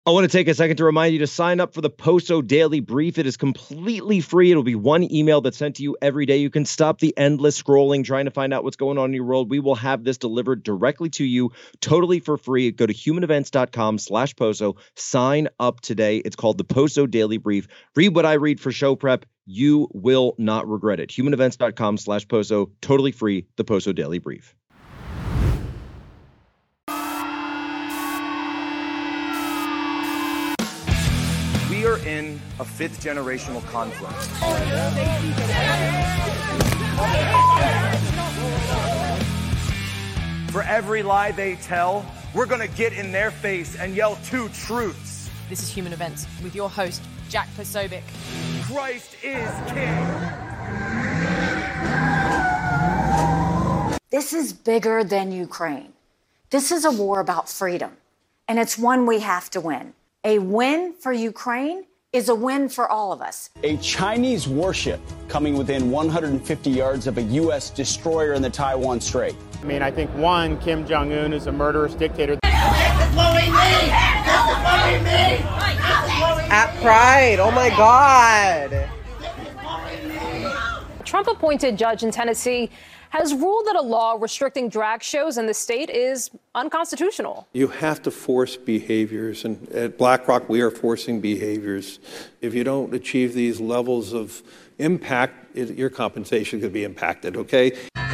I want to take a second to remind you to sign up for the Poso Daily Brief. It is completely free. It'll be one email that's sent to you every day. You can stop the endless scrolling, trying to find out what's going on in your world. We will have this delivered directly to you, totally for free. Go to humanevents.com/Poso. Sign up today. It's called the Poso Daily Brief. Read what I read for show prep. You will not regret it. humanevents.com/Poso. Totally free. The Poso Daily Brief. We are in a fifth generational conflict. For every lie they tell, we're going to get in their face and yell two truths. This is Human Events with your host, Jack Posobiec. Christ is King. This is bigger than Ukraine. This is a war about freedom, and it's one we have to win. A win for Ukraine is a win for all of us. A Chinese warship coming within 150 yards of a U.S. destroyer in the Taiwan Strait. I mean, I think, one, Kim Jong-un is a murderous dictator. At Pride, oh my God. Trump-appointed judge in Tennessee has ruled that a law restricting drag shows in the state is unconstitutional. You have to force behaviors, and at BlackRock we are forcing behaviors. If you don't achieve these levels of impact, your compensation could be impacted, okay?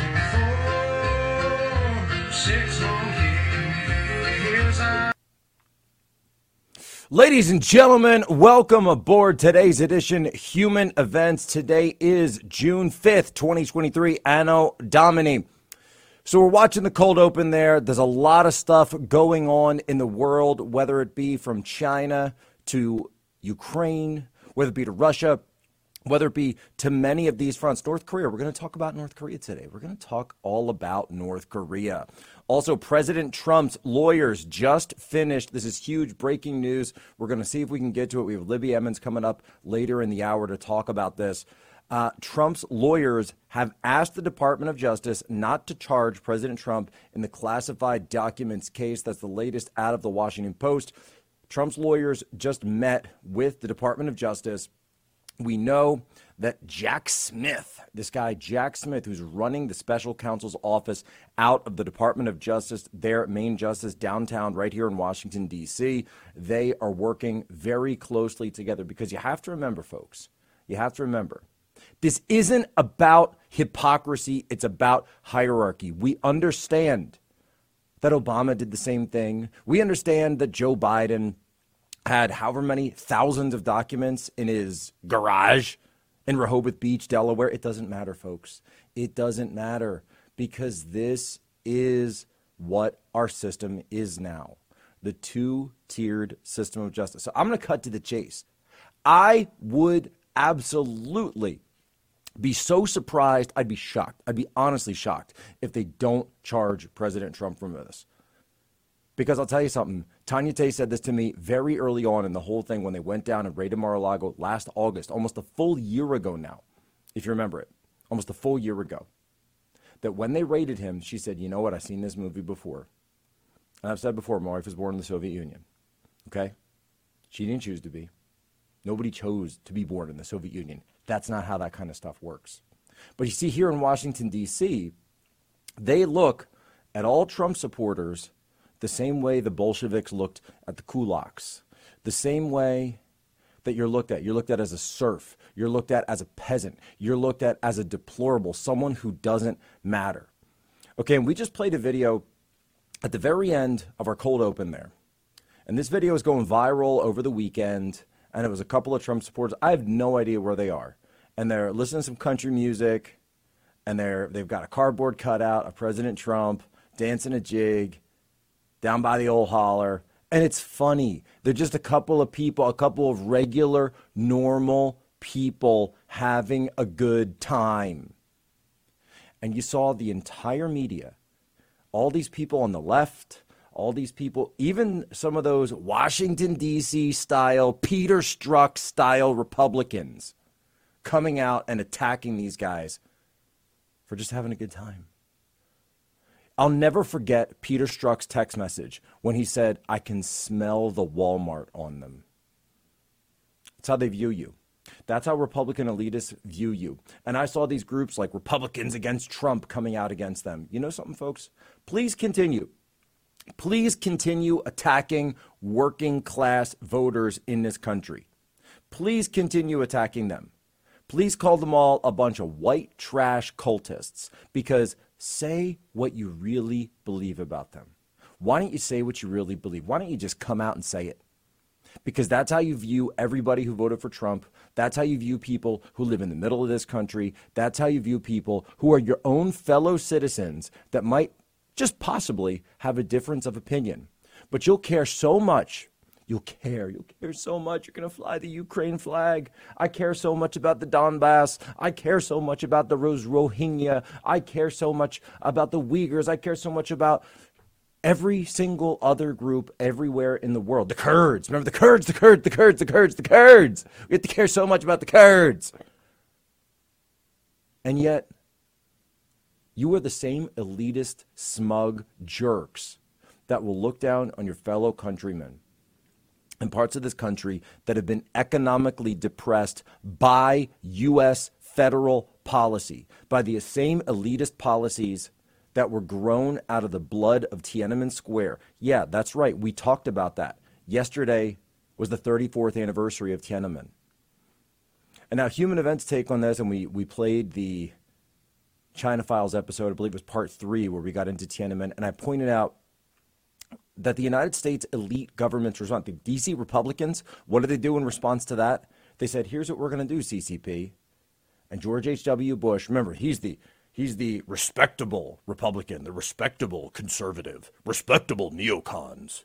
Ladies and gentlemen, welcome aboard today's edition Human Events. Today is June 5th, 2023, Anno Domini. So we're watching the cold open there. There's a lot of stuff going on in the world, whether it be from China to Ukraine, whether it be to Russia, whether it be to many of these fronts. North Korea, we're going to talk about North Korea today. We're going to talk all about North Korea. Also, President Trump's lawyers just finished. This is huge breaking news. We're going to see if we can get to it. We have Libby Emmons coming up later in the hour to talk about this. Trump's lawyers have asked the Department of Justice not to charge President Trump in the classified documents case. That's the latest out of the Washington Post. Trump's lawyers just met with the Department of Justice. We know that Jack Smith, this guy Jack Smith, who's running the special counsel's office out of the Department of Justice, their main justice downtown right here in Washington, D.C., they are working very closely together because you have to remember, folks, this isn't about hypocrisy. It's about hierarchy. We understand that Obama did the same thing. We understand that Joe Biden had however many thousands of documents in his garage in Rehoboth Beach, Delaware. It doesn't matter, folks. It doesn't matter because this is what our system is now, the two-tiered system of justice. So I'm going to cut to the chase. I would absolutely be so surprised. I'd be shocked. I'd be honestly shocked if they don't charge President Trump for this. Because I'll tell you something, Tanya Tay said this to me very early on in the whole thing when they went down and raided Mar-a-Lago last August, almost a full year ago now, if you remember it, almost a full year ago, that when they raided him, she said, you know what, I've seen this movie before. And I've said before, my wife was born in the Soviet Union, okay? She didn't choose to be. Nobody chose to be born in the Soviet Union. That's not how that kind of stuff works. But you see, here in Washington, D.C., they look at all Trump supporters the same way the Bolsheviks looked at the kulaks, the same way that you're looked at. You're looked at as a serf. You're looked at as a peasant. You're looked at as a deplorable, someone who doesn't matter. Okay, and we just played a video at the very end of our cold open there. And this video is going viral over the weekend, and it was a couple of Trump supporters. I have no idea where they are. And they're listening to some country music, and they've got a cardboard cutout of President Trump dancing a jig down by the old holler, and it's funny. They're just a couple of people, a couple of regular, normal people having a good time. And you saw the entire media, all these people on the left, all these people, even some of those Washington, D.C. style, Peter Strzok style Republicans coming out and attacking these guys for just having a good time. I'll never forget Peter Strzok's text message when he said, I can smell the Walmart on them. That's how they view you. That's how Republican elitists view you. And I saw these groups like Republicans Against Trump coming out against them. You know something, folks? Please continue. Please continue attacking working class voters in this country. Please continue attacking them. Please call them all a bunch of white trash cultists, because say what you really believe about them. Why don't you say what you really believe? Why don't you just come out and say it? Because that's how you view everybody who voted for Trump. That's how you view people who live in the middle of this country. That's how you view people who are your own fellow citizens that might just possibly have a difference of opinion. But you'll care so much. You'll care so much. You're going to fly the Ukraine flag. I care so much about the Donbass. I care so much about the Rohingya. I care so much about the Uyghurs. I care so much about every single other group everywhere in the world. The Kurds. Remember the Kurds, the Kurds, the Kurds, the Kurds, the Kurds. We have to care so much about the Kurds. And yet, you are the same elitist, smug jerks that will look down on your fellow countrymen in parts of this country that have been economically depressed by U.S. federal policy, by the same elitist policies that were grown out of the blood of Tiananmen Square. Yeah, that's right. We talked about that. Yesterday was the 34th anniversary of Tiananmen. And now Human Events take on this, and we played the China Files episode, I believe it was part 3, where we got into Tiananmen, and I pointed out that the United States elite government's response, the D.C. Republicans, what did they do in response to that? They said, here's what we're going to do, CCP. And George H.W. Bush, remember, he's the respectable Republican, the respectable conservative, respectable neocons.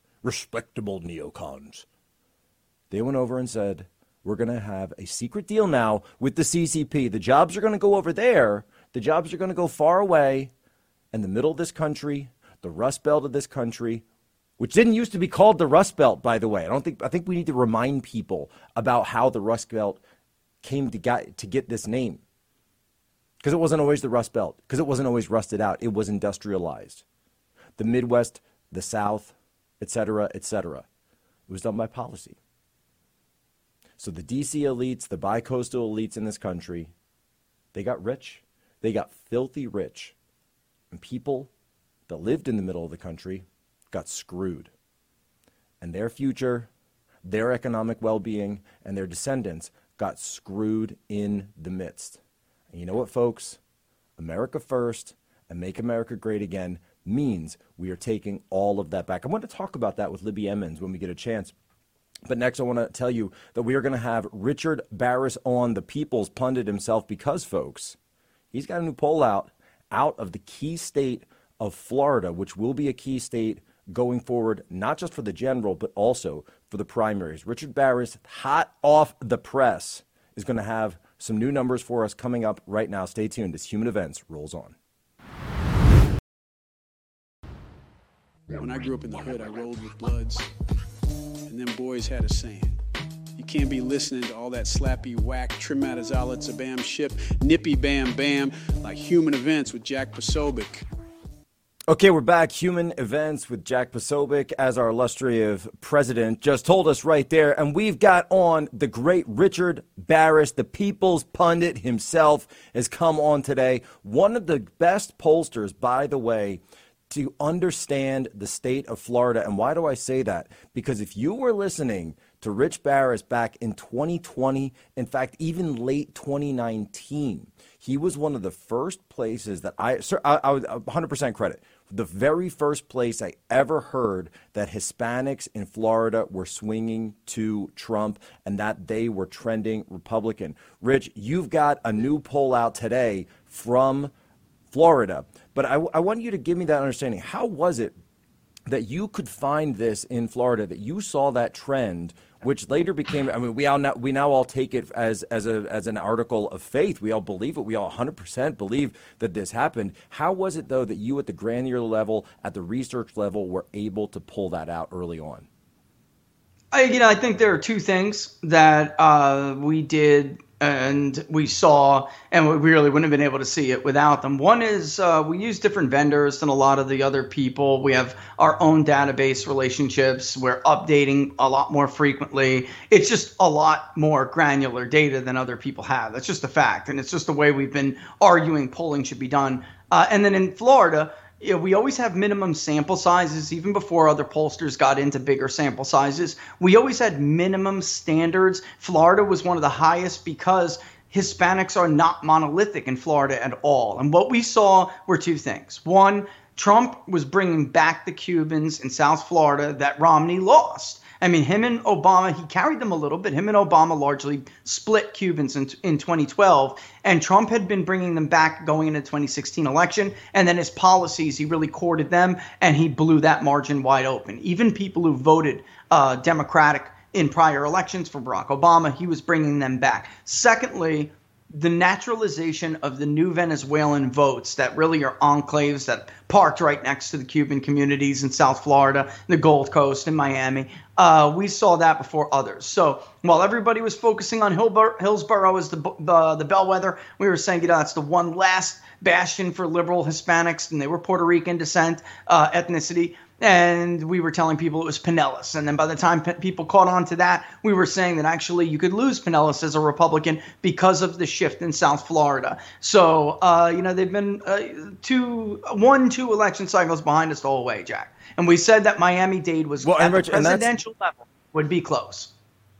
They went over and said, we're going to have a secret deal now with the CCP. The jobs are going to go over there. The jobs are going to go far away in the middle of this country, the Rust Belt of this country, which didn't used to be called the Rust Belt, by the way. I think we need to remind people about how the Rust Belt came to get this name. Because it wasn't always the Rust Belt. Because it wasn't always rusted out. It was industrialized. The Midwest, the South, et cetera, et cetera. It was done by policy. So the D.C. elites, the bi-coastal elites in this country, they got rich. They got filthy rich. And people that lived in the middle of the country got screwed. And their future, their economic well-being, and their descendants got screwed in the midst. And you know what, folks? America first and make America great again means we are taking all of that back. I want to talk about that with Libby Emmons when we get a chance. But next, I want to tell you that we are going to have Richard Baris on, the People's Pundit himself, because, folks, he's got a new poll out of the key state of Florida, which will be a key state going forward, not just for the general, but also for the primaries. Richard Baris, hot off the press, is going to have some new numbers for us coming up right now. Stay tuned as Human Events rolls on. When I grew up in the hood, I rolled with Bloods, and them boys had a saying. You can't be listening to all that slappy whack, Trimatazala, Zabam ship, nippy bam bam, like Human Events with Jack Posobiec. Okay, we're back. Human Events with Jack Posobiec, as our illustrious president just told us right there. And we've got on the great Richard Baris, the People's Pundit himself, has come on today. One of the best pollsters, by the way, to understand the state of Florida. And why do I say that? Because if you were listening to Rich Baris back in 2020, in fact, even late 2019, he was one of the first places that I would 100% credit. The very first place I ever heard that Hispanics in Florida were swinging to Trump and that they were trending Republican. Rich, you've got a new poll out today from Florida, but I want you to give me that understanding. How was it that you could find this in Florida, that you saw that trend, which later became, I mean, we now all take it as an article of faith. We all believe it. We all 100% believe that this happened. How was it, though, that you at the granular level, at the research level, were able to pull that out early on? I think there are two things that we did And we saw, and we really wouldn't have been able to see it without them. One is we use different vendors than a lot of the other people. We have our own database relationships. We're updating a lot more frequently. It's just a lot more granular data than other people have. That's just a fact. And it's just the way we've been arguing polling should be done. And then in Florida, we always have minimum sample sizes. Even before other pollsters got into bigger sample sizes, we always had minimum standards. Florida was one of the highest because Hispanics are not monolithic in Florida at all. And what we saw were two things. One, Trump was bringing back the Cubans in South Florida that Romney lost. I mean, him and Obama, he carried them a little bit. Him and Obama largely split Cubans in 2012. And Trump had been bringing them back going into the 2016 election. And then his policies, he really courted them, and he blew that margin wide open. Even people who voted Democratic in prior elections for Barack Obama, he was bringing them back. Secondly, the naturalization of the new Venezuelan votes that really are enclaves that parked right next to the Cuban communities in South Florida, the Gold Coast, and Miami. We saw that before others. So while everybody was focusing on Hillsborough as the bellwether, we were saying, that's the one last bastion for liberal Hispanics, and they were Puerto Rican descent, ethnicity. And we were telling people it was Pinellas. And then by the time people caught on to that, we were saying that actually you could lose Pinellas as a Republican because of the shift in South Florida. So, they've been two election cycles behind us the whole way, Jack. And we said that Miami-Dade was at the presidential level would be close.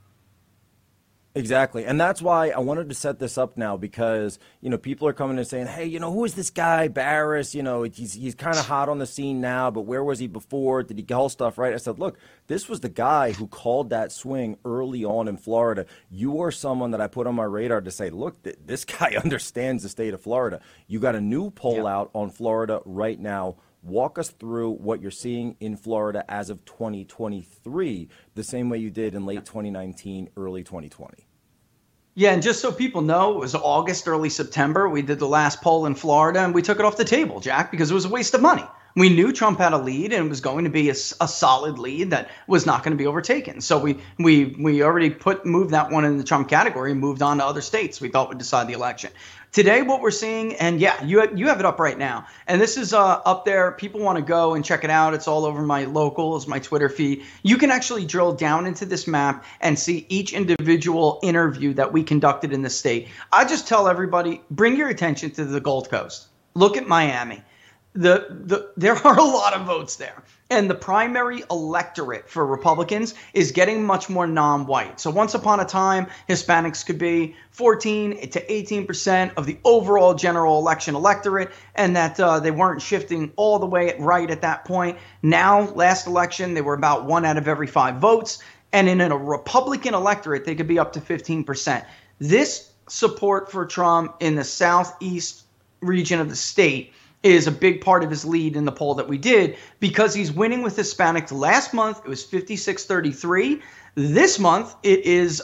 Exactly. And that's why I wanted to set this up now because, people are coming and saying, hey, who is this guy, Barris? He's kind of hot on the scene now, but where was he before? Did he call stuff right? I said, look, this was the guy who called that swing early on in Florida. You are someone that I put on my radar to say, look, this guy understands the state of Florida. You got a new poll out on Florida right now. Walk us through what you're seeing in Florida as of 2023, the same way you did in late 2019, early 2020. Yeah, and just so people know, it was August, early September. We did the last poll in Florida, and we took it off the table, Jack, because it was a waste of money. We knew Trump had a lead, and it was going to be a solid lead that was not going to be overtaken. So we already moved that one in the Trump category and moved on to other states we thought would decide the election. Today, what we're seeing, and yeah, you have it up right now, and this is up there. People want to go and check it out. It's all over my locals, my Twitter feed. You can actually drill down into this map and see each individual interview that we conducted in the state. I just tell everybody, bring your attention to the Gold Coast. Look at Miami. There are a lot of votes there. And the primary electorate for Republicans is getting much more non-white. So once upon a time, Hispanics could be 14 to 18% of the overall general election electorate, and that they weren't shifting all the way right at that point. Now, last election, they were about 1 out of every 5 votes. And in a Republican electorate, they could be up to 15%. This support for Trump in the southeast region of the state is a big part of his lead in the poll that we did because he's winning with Hispanics. Last month, it was 56-33. This month, it is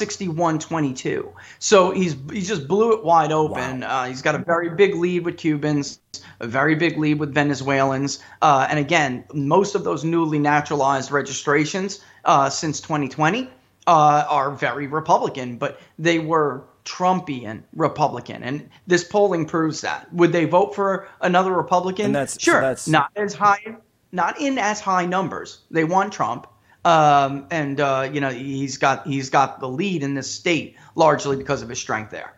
61-22. So he just blew it wide open. Wow. He's got a very big lead with Cubans, a very big lead with Venezuelans. And again, most of those newly naturalized registrations since 2020 are very Republican, but they were Trumpian Republican, and this polling proves that. Would they vote for another Republican? Sure, not in as high numbers. They want Trump, he's got the lead in this state largely because of his strength there.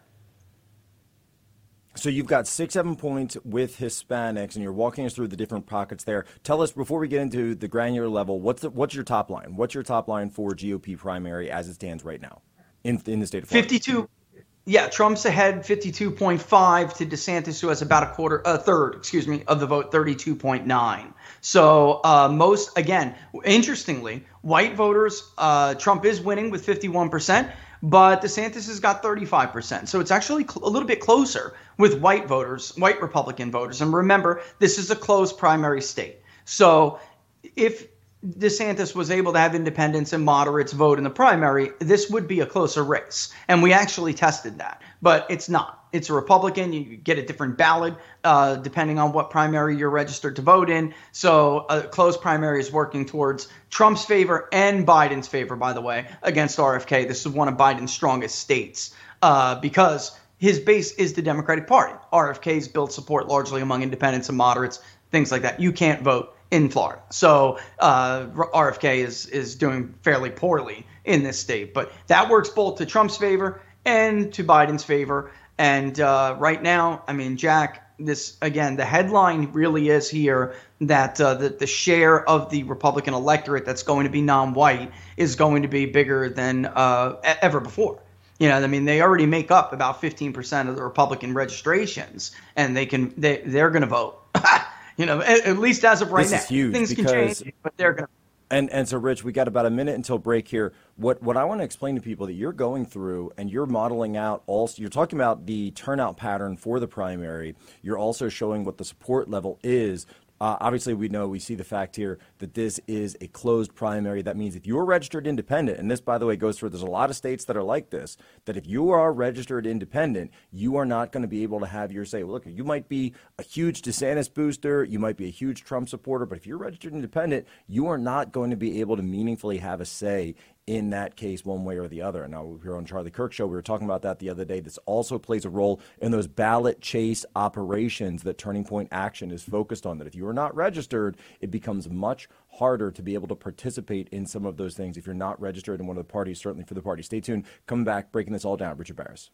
So you've got 6-7 points with Hispanics, and you're walking us through the different pockets there. Tell us, before we get into the granular level, what's your top line? What's your top line for GOP primary as it stands right now in the state of Florida? 52. Yeah, Trump's ahead 52.5 to DeSantis, who has about a third of the vote, 32.9. So interestingly, white voters, Trump is winning with 51%, but DeSantis has got 35%. So it's actually a little bit closer with white voters, white Republican voters. And remember, this is a closed primary state. So if DeSantis was able to have independents and moderates vote in the primary, this would be a closer race. And we actually tested that, but it's not. It's a Republican. You get a different ballot depending on what primary you're registered to vote in. So a closed primary is working towards Trump's favor and Biden's favor, by the way, against RFK. This is one of Biden's strongest states. because his base is the Democratic Party. RFK's built support largely among independents and moderates, things like that. You can't vote in Florida. So RFK is doing fairly poorly in this state. But that works both to Trump's favor and to Biden's favor. And right now, I mean, Jack, this, again, the headline really is here that the share of the Republican electorate that's going to be non-white is going to be bigger than ever before. You know, I mean, they already make up about 15% of the Republican registrations, and they're going to vote. You know, at least as of right now. This is huge. Things can change, but they're going to. And so, Rich, we got about a minute until break here. What I want to explain to people that you're going through and you're modeling out also, you're talking about the turnout pattern for the primary. You're also showing what the support level is. Obviously, we see the fact here that this is a closed primary. That means if you're registered independent, and this, by the way, goes through, there's a lot of states that are like this, that if you are registered independent, you are not going to be able to have your say. Well, look, you might be a huge DeSantis booster, you might be a huge Trump supporter, but if you're registered independent, you are not going to be able to meaningfully have a say in that case one way or the other. And now here on Charlie Kirk Show, we were talking about that the other day. This also plays a role in those ballot chase operations that Turning Point Action is focused on, that if you are not registered, it becomes much harder to be able to participate in some of those things if you're not registered in one of the parties, certainly for the party. Stay tuned. Coming back, breaking this all down. Richard Barris.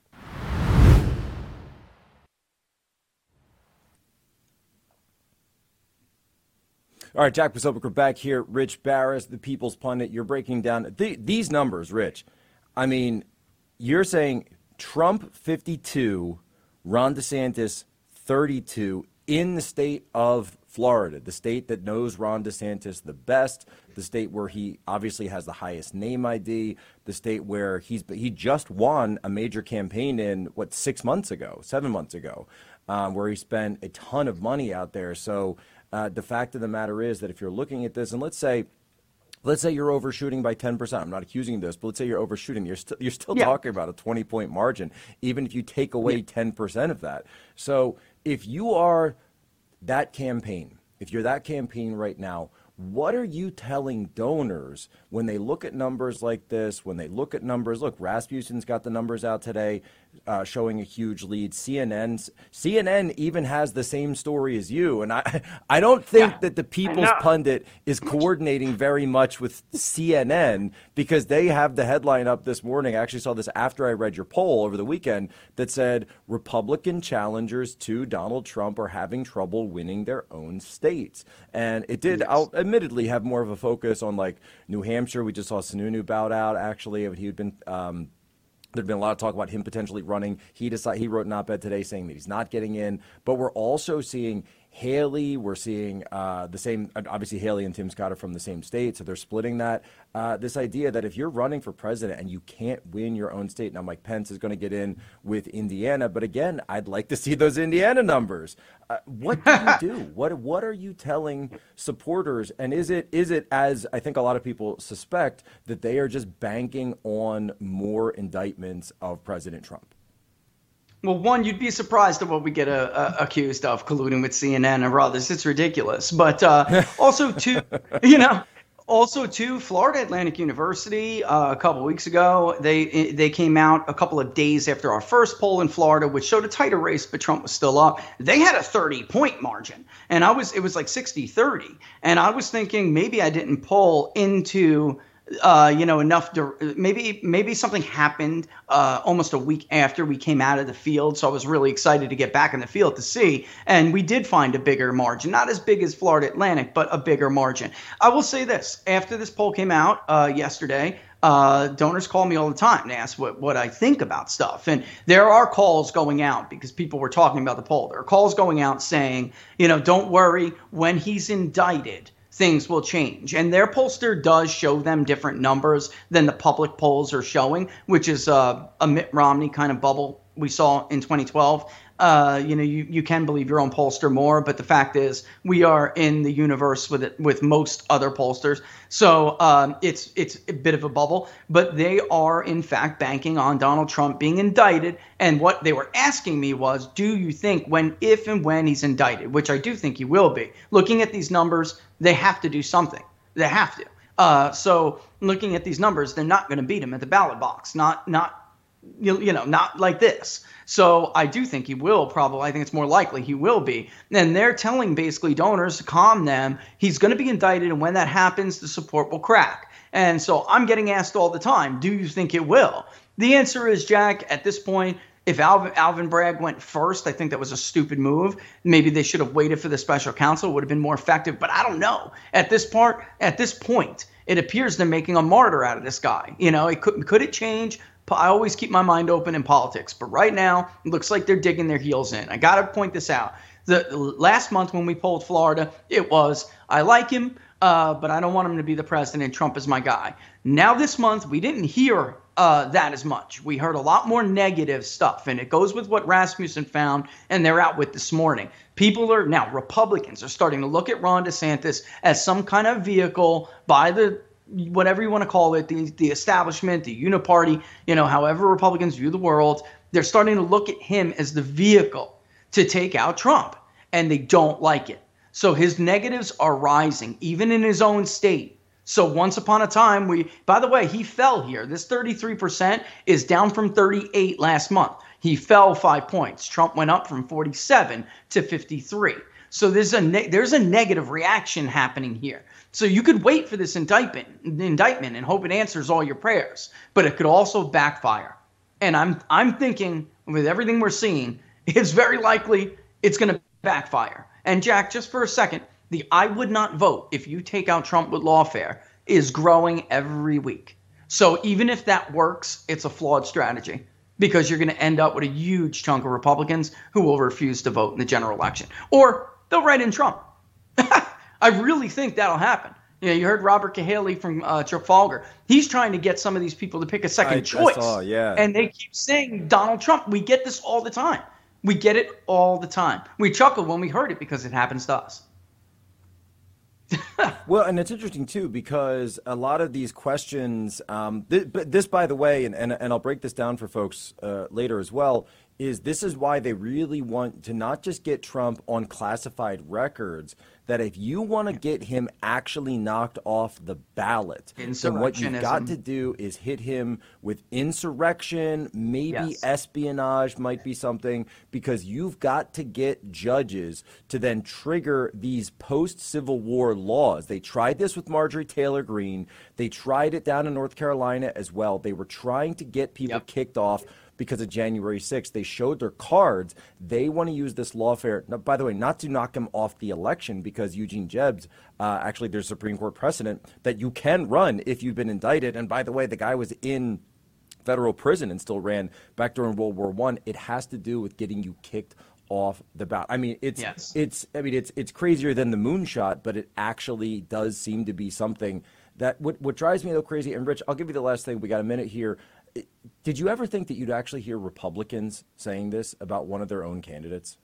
All right, Jack Posobiec, we're back here. Rich Barris, the People's Pundit. You're breaking down these numbers, Rich. I mean, you're saying Trump 52, Ron DeSantis 32 in the state of Florida, the state that knows Ron DeSantis the best, the state where he obviously has the highest name ID, the state where he just won a major campaign in, 7 months ago, where he spent a ton of money out there. So the fact of the matter is that if you're looking at this, and let's say you're overshooting by 10%. I'm not accusing you of this, but let's say you're overshooting. You're still talking about a 20-point margin, even if you take away 10% of that. So if you are that campaign, if you're that campaign right now, what are you telling donors when they look at numbers like this, when they look at numbers? Look, Rasmussen's got the numbers out today showing a huge lead. CNN even has the same story as you. And I don't think that the People's Pundit is coordinating very much with CNN because they have the headline up this morning. I actually saw this after I read your poll over the weekend that said Republican challengers to Donald Trump are having trouble winning their own states. And it did, I'll admittedly, have more of a focus on like New Hampshire. We just saw Sununu bowed out, actually. He'd been there'd been a lot of talk about him potentially running. He wrote an op-ed today saying that he's not getting in. But we're also seeing Haley. We're seeing the same. Obviously, Haley and Tim Scott are from the same state, so they're splitting that. This idea that if you're running for president and you can't win your own state, now Mike Pence is going to get in with Indiana, but again, I'd like to see those Indiana numbers. What do you do? What are you telling supporters? And is it as I think a lot of people suspect that they are just banking on more indictments of President Trump? Well, one, you'd be surprised at what we get accused of, colluding with CNN and others. It's ridiculous. But also, Florida Atlantic University a couple weeks ago, they came out a couple of days after our first poll in Florida, which showed a tighter race, but Trump was still up. They had a 30-point margin, and it was like 60-30. And I was thinking maybe I didn't poll into enough to maybe something happened almost a week after we came out of the field. So I was really excited to get back in the field to see. And we did find a bigger margin, not as big as Florida Atlantic, but a bigger margin. I will say this. After this poll came out yesterday, donors call me all the time to ask what I think about stuff. And there are calls going out because people were talking about the poll. There are calls going out saying, don't worry, when he's indicted, things will change. And their pollster does show them different numbers than the public polls are showing, which is a Mitt Romney kind of bubble we saw in 2012. You can believe your own pollster more, but the fact is we are in the universe with most other pollsters. So it's a bit of a bubble, but they are in fact banking on Donald Trump being indicted. And what they were asking me was, do you think if and when he's indicted, which I do think he will be, looking at these numbers, they have to do something. They have to. So looking at these numbers, they're not going to beat him at the ballot box. Not not like this. So I do think he will probably. I think it's more likely he will be. And they're telling basically donors to calm them. He's going to be indicted, and when that happens, the support will crack. And so I'm getting asked all the time, do you think it will? The answer is, Jack, at this point, if Alvin Bragg went first, I think that was a stupid move. Maybe they should have waited for the special counsel. It would have been more effective. But I don't know. At this point, it appears they're making a martyr out of this guy. Could it change? I always keep my mind open in politics. But right now, it looks like they're digging their heels in. I got to point this out. The last month when we polled Florida, it was, I like him, but I don't want him to be the president. Trump is my guy. Now this month, we didn't hear that as much. We heard a lot more negative stuff, and it goes with what Rasmussen found, and they're out with this morning. Republicans are starting to look at Ron DeSantis as some kind of vehicle by the, whatever you want to call it, the establishment, the uniparty, however Republicans view the world. They're starting to look at him as the vehicle to take out Trump, and they don't like it. So his negatives are rising, even in his own state. So once upon a time, by the way, he fell here. This 33% is down from 38 last month. He fell 5 points. Trump went up from 47 to 53. So there's a negative reaction happening here. So you could wait for this indictment and hope it answers all your prayers, but it could also backfire. And I'm thinking with everything we're seeing, it's very likely it's going to backfire. And Jack, just for a second, the I would not vote if you take out Trump with lawfare is growing every week. So even if that works, it's a flawed strategy because you're going to end up with a huge chunk of Republicans who will refuse to vote in the general election. Or they'll write in Trump. I really think that'll happen. You heard Robert Cahaley from Trafalgar. He's trying to get some of these people to pick a second choice. And they keep saying Donald Trump. We get this all the time. We get it all the time. We chuckle when we heard it because it happens to us. Well, and it's interesting, too, because a lot of these questions, this, by the way, and I'll break this down for folks later as well, this is why they really want to not just get Trump on classified records, that if you want to get him actually knocked off the ballot, then what you've got to do is hit him with insurrection, maybe espionage might be something, because you've got to get judges to then trigger these post-Civil War laws. They tried this with Marjorie Taylor Greene. They tried it down in North Carolina as well. They were trying to get people kicked off because of January 6th. They showed their cards. They want to use this lawfare, by the way, not to knock him off the election, because Eugene Jebs, actually there's Supreme Court precedent that you can run if you've been indicted. And by the way, the guy was in federal prison and still ran back during World War I. It has to do with getting you kicked off the ballot. I mean, it's crazier than the moonshot, but it actually does seem to be something that what drives me a little crazy. And Rich, I'll give you the last thing. We got a minute here. Did you ever think that you'd actually hear Republicans saying this about one of their own candidates?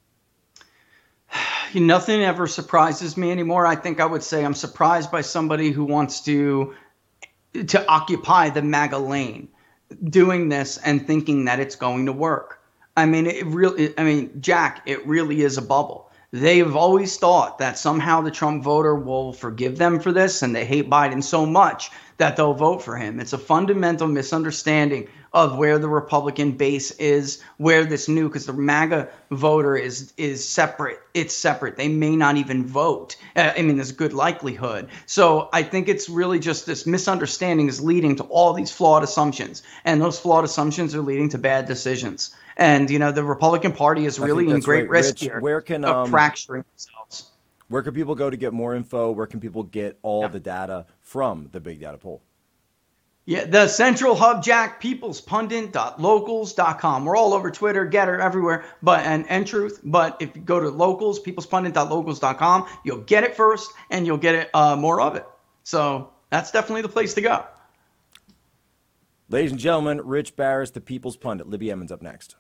Nothing ever surprises me anymore. I think I would say I'm surprised by somebody who wants to occupy the MAGA lane, doing this and thinking that it's going to work. I mean, Jack, it really is a bubble. They've always thought that somehow the Trump voter will forgive them for this, and they hate Biden so much that they'll vote for him. It's a fundamental misunderstanding of where the Republican base is, where this new, because the MAGA voter is separate. It's separate. They may not even vote. There's a good likelihood. So I think it's really just this misunderstanding is leading to all these flawed assumptions, and those flawed assumptions are leading to bad decisions. And, the Republican Party is really in great risk here of fracturing themselves. Where can people go to get more info? Where can people get all the data from the Big Data Poll? Yeah, the central hub, Jack, peoplespundit.locals.com. We're all over Twitter, Getter, everywhere, and Truth. But if you go to Locals, peoplespundit.locals.com, you'll get it first, and you'll get it more of it. So that's definitely the place to go. Ladies and gentlemen, Rich Baris, the People's Pundit. Libby Emmons up next.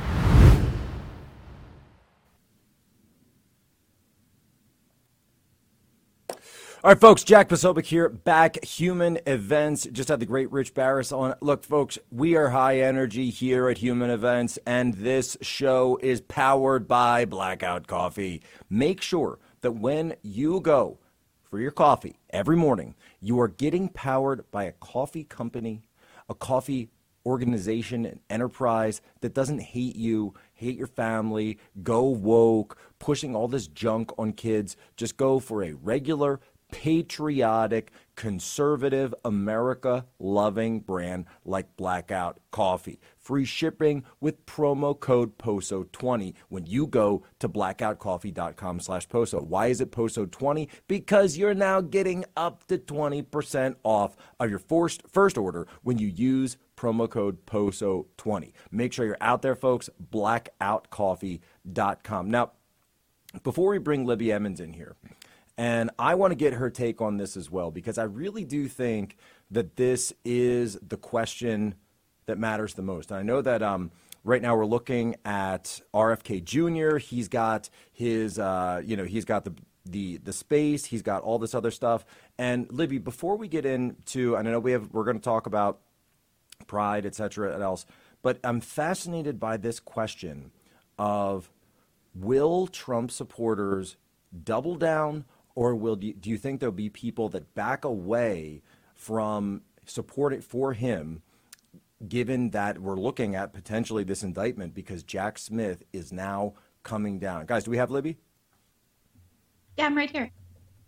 All right, folks, Jack Posobiec here, back. Human Events. Just had the great Rich Baris on. Look, folks, we are high energy here at Human Events, and this show is powered by Blackout Coffee. Make sure that when you go for your coffee every morning, you are getting powered by a coffee company, a coffee organization, an enterprise that doesn't hate you, hate your family, go woke, pushing all this junk on kids. Just go for a regular, patriotic, conservative, America-loving brand like Blackout Coffee. Free shipping with promo code POSO20 when you go to blackoutcoffee.com/POSO. Why is it POSO20? Because you're now getting up to 20% off of your first order when you use promo code POSO20. Make sure you're out there, folks. blackoutcoffee.com. Now, before we bring Libby Emmons in here, and I want to get her take on this as well, because I really do think that this is the question that matters the most. And I know that right now we're looking at RFK Jr. He's got his, he's got the space. He's got all this other stuff. And Libby, before we get into, and I know we're going to talk about pride, et cetera, and else, but I'm fascinated by this question of, will Trump supporters double down, or do you think there'll be people that back away from supporting for him, given that we're looking at potentially this indictment because Jack Smith is now coming down? Guys, do we have Libby? Yeah, I'm right here.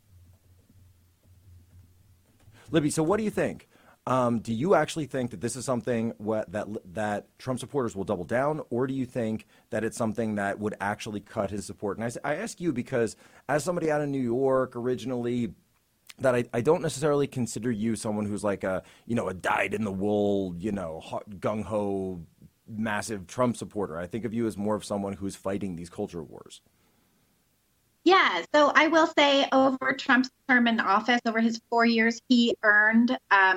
Libby, so what do you think? Do you actually think that this is something that Trump supporters will double down, or do you think that it's something that would actually cut his support? And I ask you because as somebody out of New York originally, that I don't necessarily consider you someone who's like a dyed-in-the-wool, gung-ho, massive Trump supporter. I think of you as more of someone who's fighting these culture wars. Yeah, so I will say over Trump's term in office, over his 4 years, he earned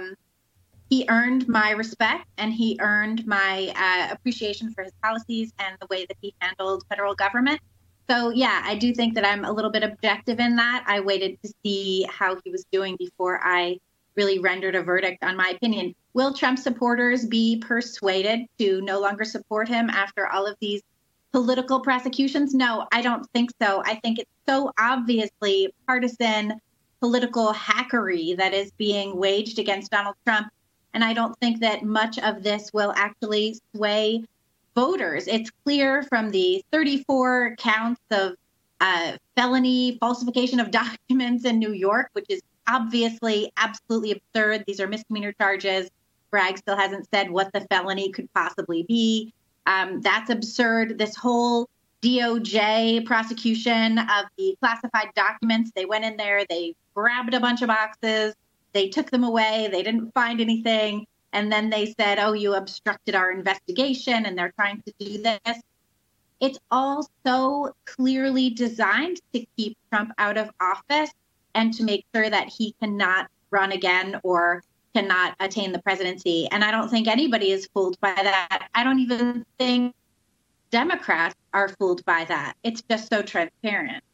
my respect, and he earned my appreciation for his policies and the way that he handled federal government. So, yeah, I do think that I'm a little bit objective in that. I waited to see how he was doing before I really rendered a verdict on my opinion. Will Trump supporters be persuaded to no longer support him after all of these political prosecutions? No, I don't think so. I think it's so obviously partisan political hackery that is being waged against Donald Trump. And I don't think that much of this will actually sway voters. It's clear from the 34 counts of felony falsification of documents in New York, which is obviously absolutely absurd. These are misdemeanor charges. Bragg still hasn't said what the felony could possibly be. That's absurd. This whole DOJ prosecution of the classified documents, they went in there, they grabbed a bunch of boxes, they took them away, they didn't find anything. And then they said, oh, you obstructed our investigation, and they're trying to do this. It's all so clearly designed to keep Trump out of office and to make sure that he cannot run again or cannot attain the presidency. And I don't think anybody is fooled by that. I don't even think Democrats are fooled by that. It's just so transparent.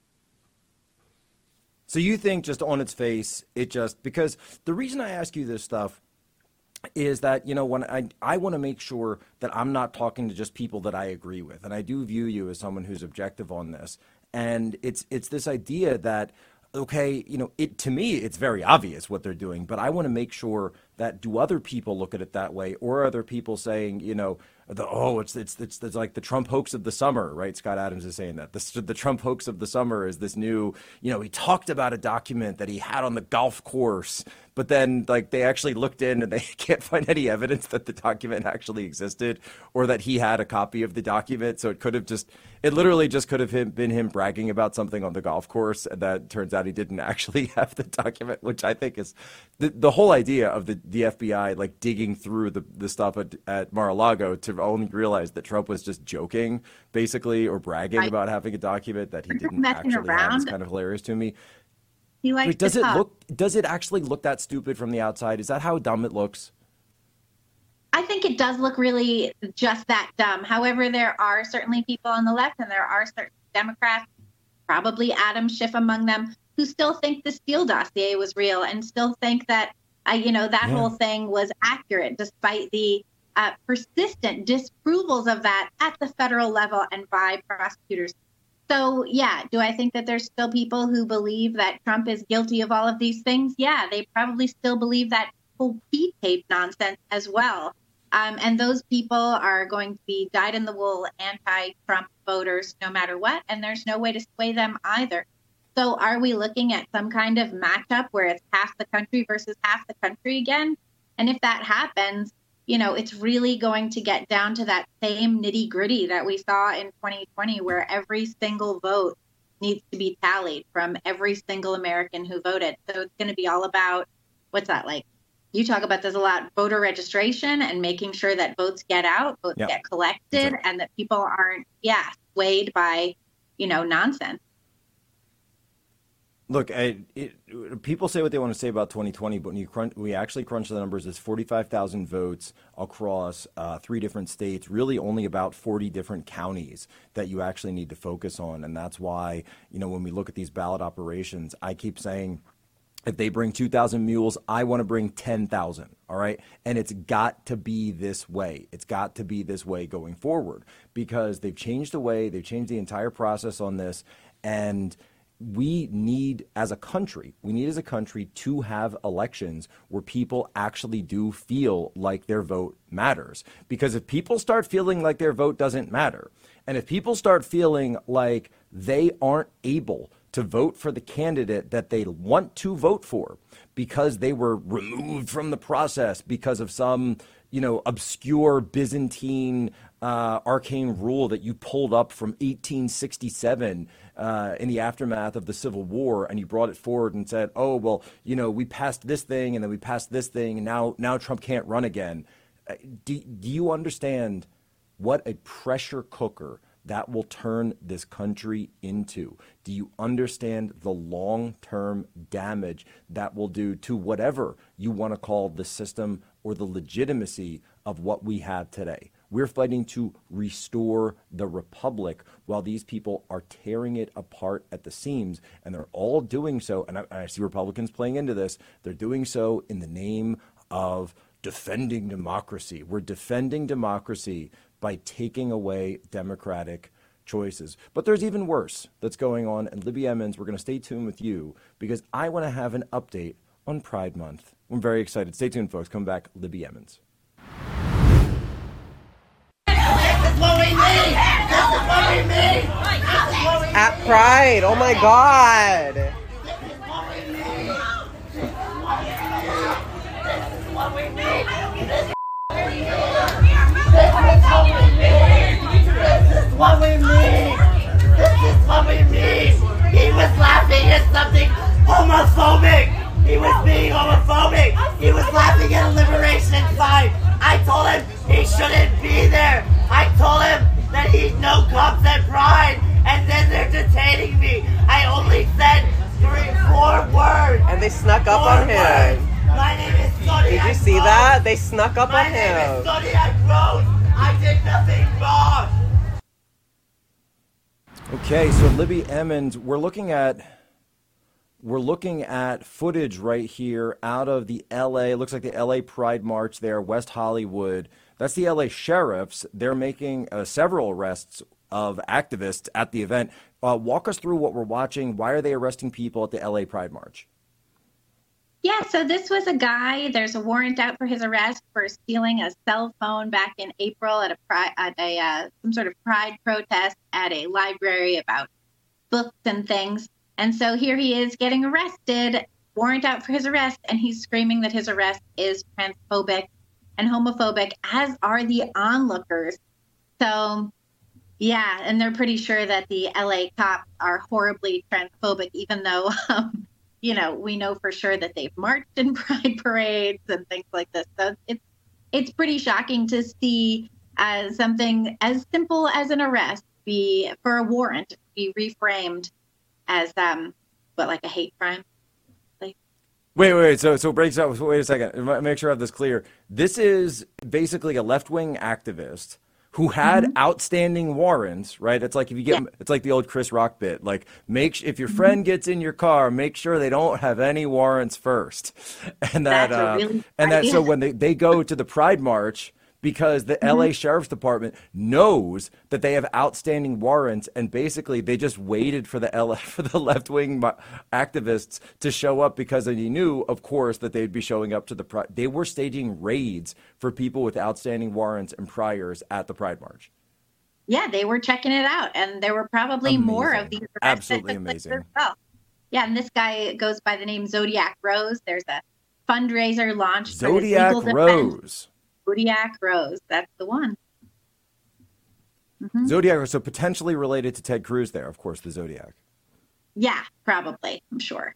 So you think just on its face, because the reason I ask you this stuff is that, when I want to make sure that I'm not talking to just people that I agree with. And I do view you as someone who's objective on this. And it's this idea that, okay, to me, it's very obvious what they're doing, but I want to make sure that do other people look at it that way, or other people saying, it's like the Trump hoax of the summer, right? Scott Adams is saying that the Trump hoax of the summer is this new, he talked about a document that he had on the golf course, but then they actually looked in and they can't find any evidence that the document actually existed or that he had a copy of the document. So it literally just could have been him bragging about something on the golf course, and that turns out he didn't actually have the document, which I think is the whole idea of the FBI digging through the stuff at Mar-a-Lago to only realize that Trump was just joking, basically, or bragging about having a document that he didn't actually have is kind of hilarious to me. Does it actually look that stupid from the outside? Is that how dumb it looks? I think it does look really just that dumb. However, there are certainly people on the left, and there are certain Democrats, probably Adam Schiff among them, who still think the Steele dossier was real and still think that, whole thing was accurate, despite the persistent disapprovals of that at the federal level and by prosecutors. So, yeah, do I think that there's still people who believe that Trump is guilty of all of these things? Yeah, they probably still believe that whole P-tape nonsense as well. And those people are going to be dyed-in-the-wool anti-Trump voters no matter what, and there's no way to sway them either. So are we looking at some kind of matchup where it's half the country versus half the country again? And if that happens, it's really going to get down to that same nitty-gritty that we saw in 2020, where every single vote needs to be tallied from every single American who voted. So it's going to be all about, what's that like? You talk about this a lot, voter registration and making sure that votes get out, votes get collected, and that people aren't, swayed by, nonsense. Look, people say what they want to say about 2020, but when we actually crunch the numbers, it's 45,000 votes across 3 different states, really only about 40 different counties that you actually need to focus on. And that's why, when we look at these ballot operations, I keep saying, if they bring 2,000 mules, I want to bring 10,000, all right? And it's got to be this way. It's got to be this way going forward, because they've changed the entire process on this, and we need as a country to have elections where people actually do feel like their vote matters. Because if people start feeling like their vote doesn't matter, and if people start feeling like they aren't able to vote for the candidate that they want to vote for because they were removed from the process because of some, obscure Byzantine arcane rule that you pulled up from 1867 in the aftermath of the Civil War, and you brought it forward and said, oh, well, we passed this thing and then we passed this thing and now Trump can't run again. Do you understand what a pressure cooker that will turn this country into? Do you understand the long-term damage that will do to whatever you want to call the system or the legitimacy of what we have today? We're fighting to restore the republic while these people are tearing it apart at the seams, and they're all doing so, and I see Republicans playing into this, they're doing so in the name of defending democracy. We're defending democracy by taking away democratic choices. But there's even worse that's going on. And Libby Emmons, we're going to stay tuned with you because I want to have an update on Pride Month. I'm very excited. Stay tuned, folks. Come back, Libby Emmons. At Pride, oh my God. What we need! This is what we need! He was laughing at something homophobic! He was being homophobic! He was laughing at a liberation sign! I told him he shouldn't be there! I told him that he's no cops at Pride! And then they're detaining me! I only said 4 words! And they snuck up on him! My name is Zodiac. Did you see that? They snuck up on him! My name is Zodiac Rose! I did nothing wrong! Okay, so Libby Emmons, we're looking at footage right here out of the LA, looks like the LA Pride March there, West Hollywood. That's the LA sheriffs. They're making several arrests of activists at the event. Walk us through what we're watching. Why are they arresting people at the LA Pride March? Yeah, so this was a guy, there's a warrant out for his arrest for stealing a cell phone back in April at some sort of pride protest at a library about books and things. And so here he is getting arrested, warrant out for his arrest, and he's screaming that his arrest is transphobic and homophobic, as are the onlookers. So, yeah, and they're pretty sure that the LA cops are horribly transphobic, even though we know for sure that they've marched in pride parades and things like this. So it's pretty shocking to see something as simple as an arrest for a warrant be reframed as like a hate crime. Wait. So breaks out. Wait a second. Make sure I have this clear. This is basically a left-wing activist who had outstanding warrants, right? It's like if you get, it's like the old Chris Rock bit. Like, if your friend gets in your car, make sure they don't have any warrants first, so when they go to the Pride March, because the LA Sheriff's Department knows that they have outstanding warrants, and basically they just waited for the left-wing activists to show up because they knew, of course, that they'd be showing up to the Pride. They were staging raids for people with outstanding warrants and priors at the Pride March. Yeah, they were checking it out, and there were probably more of these. Absolutely amazing. As well. Yeah, and this guy goes by the name Zodiac Rose. There's a fundraiser launch. Zodiac Rose. Zodiac Rose. That's the one. Zodiac, so potentially related to Ted Cruz there, of course, the Zodiac. Yeah, probably. I'm sure.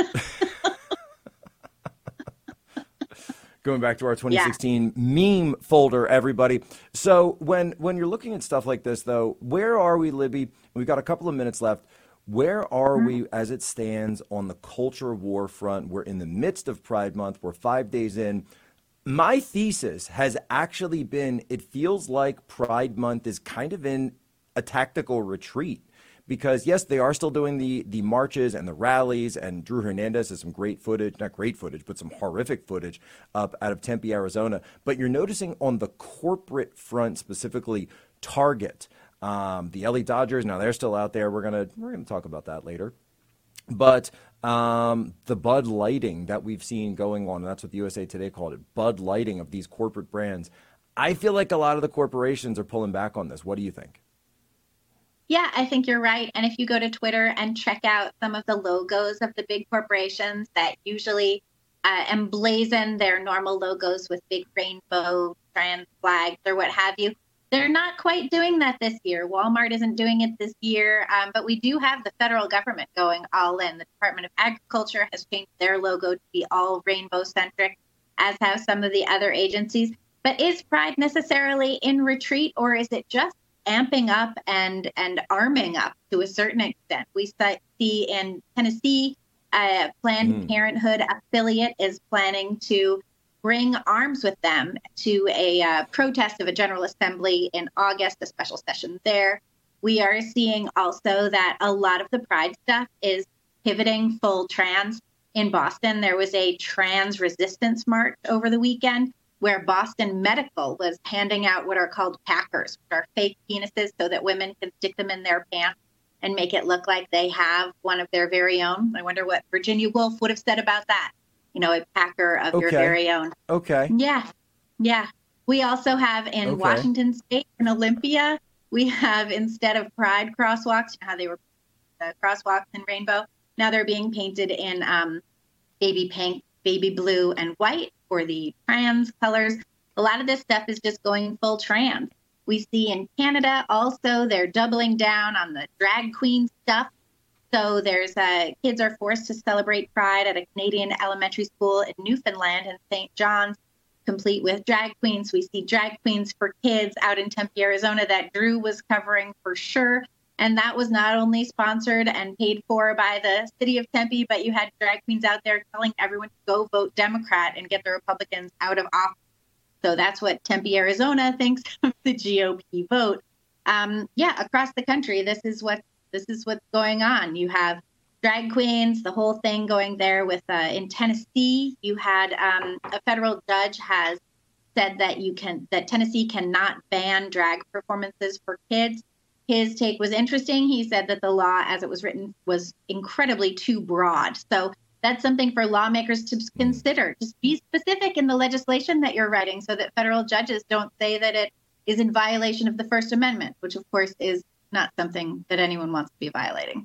Going back to our 2016 meme folder, everybody. So when you're looking at stuff like this, though, where are we, Libby? We've got a couple of minutes left. Where are we as it stands on the culture war front? We're in the midst of Pride Month. We're 5 days in. My thesis has actually been, it feels like Pride Month is kind of in a tactical retreat. Because, yes, they are still doing the marches and the rallies, and Drew Hernandez has some great footage, not great footage, but some horrific footage up out of Tempe, Arizona. But you're noticing on the corporate front, specifically Target, the LA Dodgers, now they're still out there. We're gonna talk about that later. But the Bud Lighting that we've seen going on, and that's what the USA Today called it, Bud Lighting of these corporate brands. I feel like a lot of the corporations are pulling back on this. What do you think? Yeah, I think you're right. And if you go to Twitter and check out some of the logos of the big corporations that usually emblazon their normal logos with big rainbow trans flags or what have you, they're not quite doing that this year. Walmart isn't doing it this year, but we do have the federal government going all in. The Department of Agriculture has changed their logo to be all rainbow centric, as have some of the other agencies. But is Pride necessarily in retreat, or is it just amping up and arming up to a certain extent? We see in Tennessee, Planned Parenthood affiliate is planning to bring arms with them to a protest of a General Assembly in August, a special session there. We are seeing also that a lot of the Pride stuff is pivoting full trans. In Boston, there was a trans resistance march over the weekend, where Boston Medical was handing out what are called packers, which are fake penises so that women can stick them in their pants and make it look like they have one of their very own. I wonder what Virginia Woolf would have said about that. You know, a packer of your very own. Okay. Yeah. Yeah. We also have in Washington State, in Olympia, we have, instead of Pride crosswalks, you know how they were crosswalks in rainbow, now they're being painted in baby pink, baby blue, and white, for the trans colors. A lot of this stuff is just going full trans. We see in Canada also they're doubling down on the drag queen stuff. So there's kids are forced to celebrate Pride at a Canadian elementary school in Newfoundland and St. John's, complete with drag queens. We see drag queens for kids out in Tempe, Arizona, that Drew was covering for sure. And that was not only sponsored and paid for by the city of Tempe, but you had drag queens out there telling everyone to go vote Democrat and get the Republicans out of office. So that's what Tempe, Arizona thinks of the GOP vote. Across the country, this is what's going on. You have drag queens, the whole thing going there with in Tennessee. You had a federal judge has said that Tennessee cannot ban drag performances for kids. His take was interesting. He said that the law, as it was written, was incredibly too broad. So that's something for lawmakers to consider. Just be specific in the legislation that you're writing so that federal judges don't say that it is in violation of the First Amendment, which, of course, is not something that anyone wants to be violating.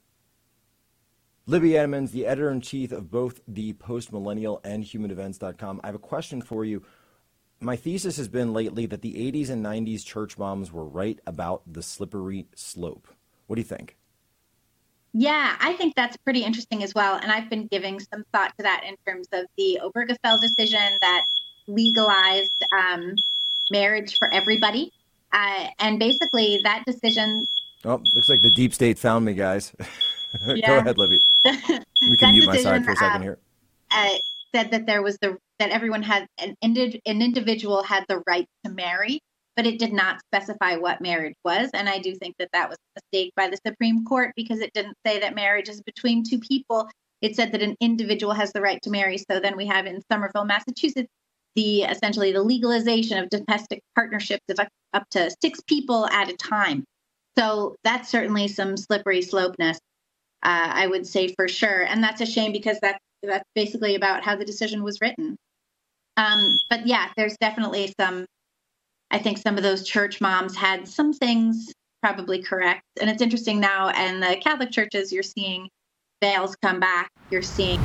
Libby Edmonds, the editor-in-chief of both the Post-Millennial and HumanEvents.com. I have a question for you. My thesis has been lately that the 80s and 90s church moms were right about the slippery slope. What do you think? Yeah, I think that's pretty interesting as well. And I've been giving some thought to that in terms of the Obergefell decision that legalized marriage for everybody. And basically that decision... Oh, looks like the deep state found me, guys. Go ahead, Libby. We can mute my side for a second here. Said that there was that everyone had an individual had the right to marry, but it did not specify what marriage was. And I do think that that was a mistake by the Supreme Court, because it didn't say that marriage is between two people. It said that an individual has the right to marry. So then we have in Somerville, Massachusetts, essentially the legalization of domestic partnerships of up to 6 people at a time. So that's certainly some slippery slopeness, I would say for sure. And that's a shame because that's basically about how the decision was written. But yeah, there's definitely I think some of those church moms had some things probably correct. And it's interesting now in the Catholic churches, you're seeing veils come back. You're seeing.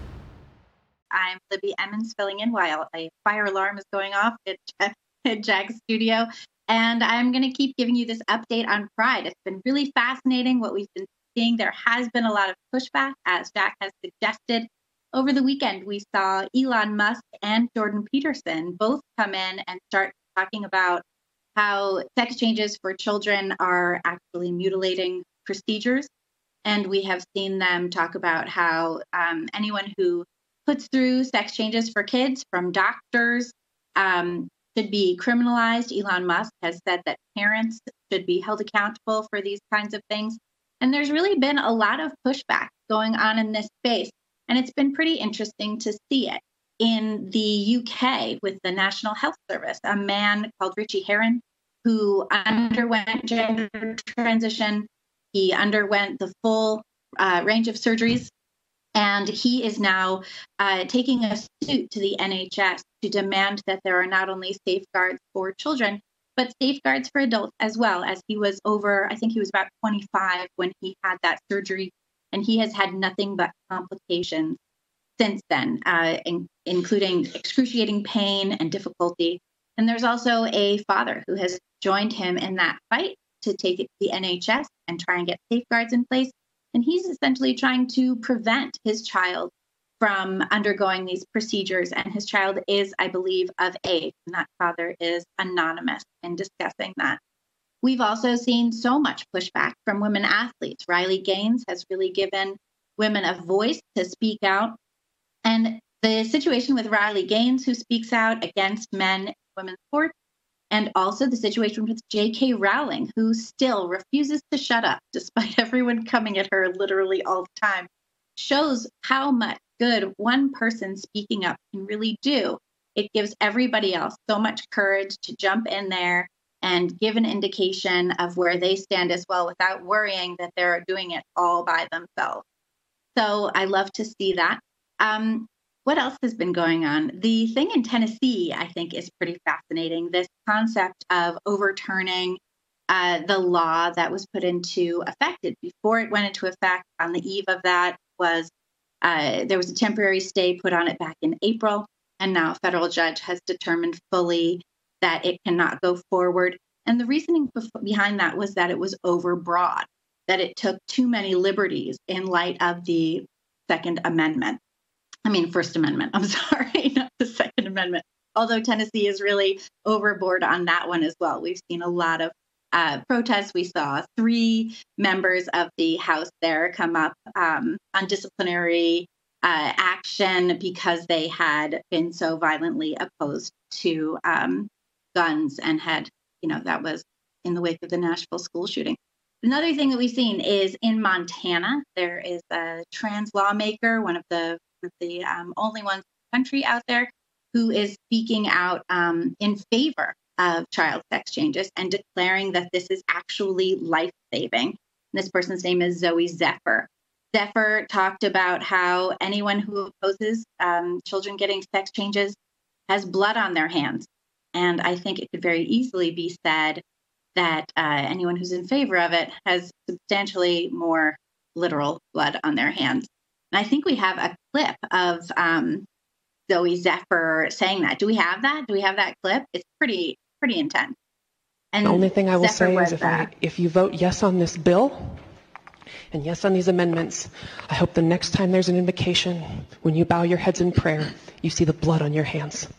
I'm Libby Emmons filling in while a fire alarm is going off at Jack's studio. And I'm going to keep giving you this update on Pride. It's been really fascinating what we've been seeing. There has been a lot of pushback, as Jack has suggested. Over the weekend, we saw Elon Musk and Jordan Peterson both come in and start talking about how sex changes for children are actually mutilating procedures. And we have seen them talk about how anyone who puts through sex changes for kids from doctors should be criminalized. Elon Musk has said that parents should be held accountable for these kinds of things. And there's really been a lot of pushback going on in this space. And it's been pretty interesting to see it. In the UK with the National Health Service, a man called Richie Herron, who underwent gender transition. He underwent the full range of surgeries. And he is now taking a suit to the NHS to demand that there are not only safeguards for children, but safeguards for adults as well. As he was I think he was about 25 when he had that surgery. And he has had nothing but complications since then, including excruciating pain and difficulty. And there's also a father who has joined him in that fight to take it to the NHS and try and get safeguards in place. And he's essentially trying to prevent his child from undergoing these procedures. And his child is, I believe, of age. And that father is anonymous in discussing that. We've also seen so much pushback from women athletes. Riley Gaines has really given women a voice to speak out. And the situation with Riley Gaines, who speaks out against men in women's sports, and also the situation with J.K. Rowling, who still refuses to shut up despite everyone coming at her literally all the time, shows how much good one person speaking up can really do. It gives everybody else so much courage to jump in there and give an indication of where they stand as well without worrying that they're doing it all by themselves. So I love to see that. What else has been going on? The thing in Tennessee, I think, is pretty fascinating. This concept of overturning the law that was put into effect. Before it went into effect, on the eve of that, there was a temporary stay put on it back in April. And now a federal judge has determined fully that it cannot go forward. And the reasoning behind that was that it was overbroad, that it took too many liberties in light of the First Amendment. I'm sorry, not the Second Amendment. Although Tennessee is really overboard on that one as well. We've seen a lot of protests. We saw 3 members of the House there come up on disciplinary action because they had been so violently opposed to guns and had, that was in the wake of the Nashville school shooting. Another thing that we've seen is in Montana, there is a trans lawmaker, one of the only ones in the country out there, who is speaking out in favor of child sex changes and declaring that this is actually life-saving. This person's name is Zoe Zephyr. Zephyr talked about how anyone who opposes children getting sex changes has blood on their hands. And I think it could very easily be said that anyone who's in favor of it has substantially more literal blood on their hands. And I think we have a clip of Zoe Zephyr saying that. Do we have that? Do we have that clip? It's pretty intense. And the only thing I will Zephyr say is if you vote yes on this bill and yes on these amendments, I hope the next time there's an invocation, when you bow your heads in prayer, you see the blood on your hands.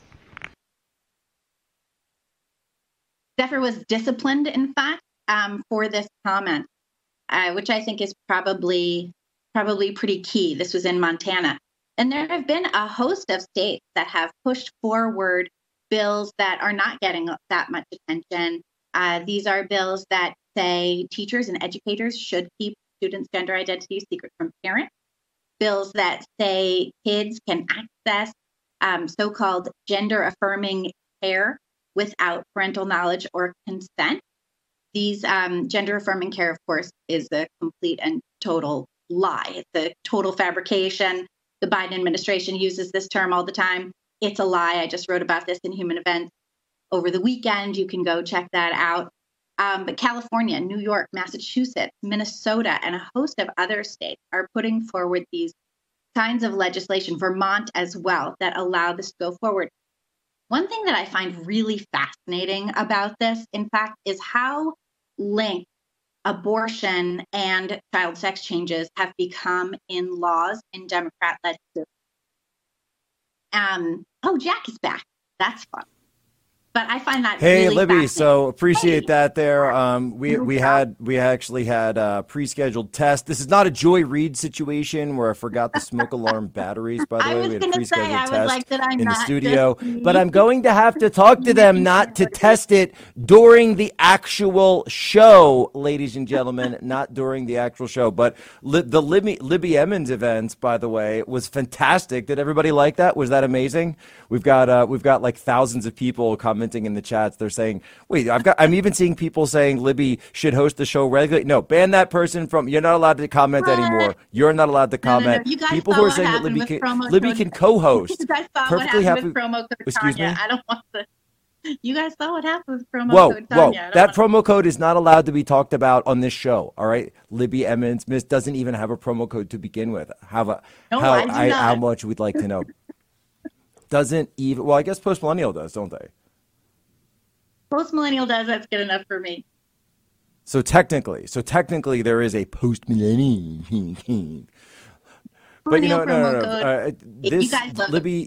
Zephyr was disciplined, in fact, for this comment, which I think is probably pretty key. This was in Montana. And there have been a host of states that have pushed forward bills that are not getting that much attention. These are bills that say teachers and educators should keep students' gender identities secret from parents. Bills that say kids can access so-called gender-affirming care without parental knowledge or consent. These gender-affirming care, of course, is a complete and total lie. It's a total fabrication. The Biden administration uses this term all the time. It's a lie. I just wrote about this in Human Events over the weekend. You can go check that out. But California, New York, Massachusetts, Minnesota, and a host of other states are putting forward these kinds of legislation, Vermont as well, that allow this to go forward. One thing that I find really fascinating about this, in fact, is how linked abortion and child sex changes have become in laws in Democrat legislation. Oh, Jack is back. That's fun. But I find that really Libby, so appreciate that there. We actually had a pre-scheduled test. This is not a Joy Reid situation where I forgot the smoke alarm batteries, by the way. We had a pre-scheduled test in the studio. But I'm going to have to talk to them not to test it during the actual show, ladies and gentlemen, not during the actual show. But the Libby Emmons events, by the way, was fantastic. Did everybody like that? Was that amazing? We've got like thousands of people commenting in the chats. They're saying, wait, I'm even seeing people saying Libby should host the show regularly. No, ban that person from, you're not allowed to comment anymore. You're not allowed to comment. No. People who are saying that Libby can co-host. You guys saw Perfectly what happened happy. with promo code Excuse Tanya. me? I don't want to. You guys saw what happened with promo Whoa, code Tanya. that promo code is not allowed to be talked about on this show. All right, Libby Emmons doesn't even have a promo code to begin with. How much we'd like to know. Doesn't even. Well, I guess Post Millennial does, don't they? Post Millennial does. That's good enough for me. So technically, there is a Post Millennial. But no. This, Libby,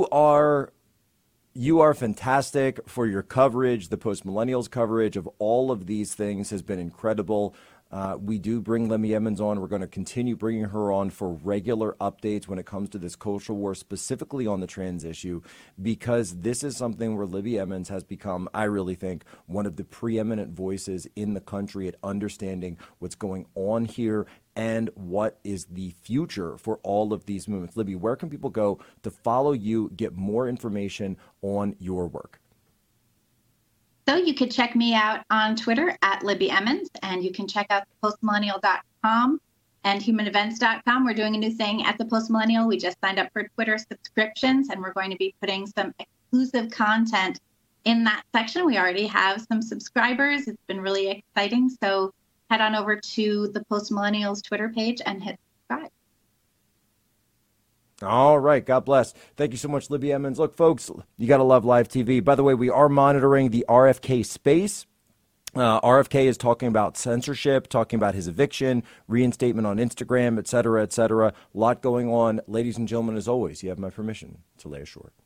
you are fantastic for your coverage. The Post Millennials coverage of all of these things has been incredible. We do bring Libby Emmons on. We're going to continue bringing her on for regular updates when it comes to this cultural war, specifically on the trans issue, because this is something where Libby Emmons has become, I really think, one of the preeminent voices in the country at understanding what's going on here and what is the future for all of these movements. Libby, where can people go to follow you, get more information on your work? So you could check me out on Twitter at Libby Emmons, and you can check out postmillennial.com and humanevents.com. We're doing a new thing at the Post Millennial. We just signed up for Twitter subscriptions, and we're going to be putting some exclusive content in that section. We already have some subscribers. It's been really exciting. So head on over to the Post Millennial's Twitter page and hit subscribe. All right. God bless. Thank you so much, Libby Emmons. Look, folks, you got to love live TV. By the way, we are monitoring the RFK space. RFK is talking about censorship, talking about his eviction, reinstatement on Instagram, et cetera, et cetera. A lot going on. Ladies and gentlemen, as always, you have my permission to lay ashore.